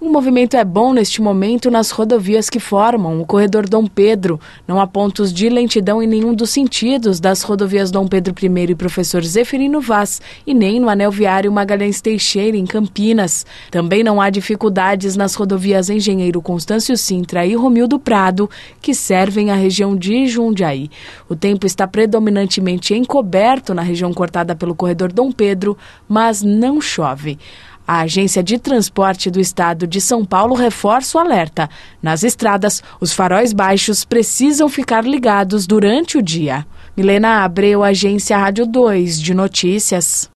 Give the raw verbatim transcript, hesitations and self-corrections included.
O movimento é bom neste momento nas rodovias que formam o corredor Dom Pedro. Não há pontos de lentidão em nenhum dos sentidos das rodovias Dom Pedro I e Professor Zeferino Vaz e nem no anel viário Magalhães Teixeira, em Campinas. Também não há dificuldades nas rodovias Engenheiro Constâncio Sintra e Romildo Prado, que servem a região de Jundiaí. O tempo está predominantemente encoberto na região cortada pelo corredor Dom Pedro, mas não chove. A Agência de Transporte do Estado de São Paulo reforça o alerta. Nas estradas, os faróis baixos precisam ficar ligados durante o dia. Milena Abreu, Agência Rádio dois de Notícias.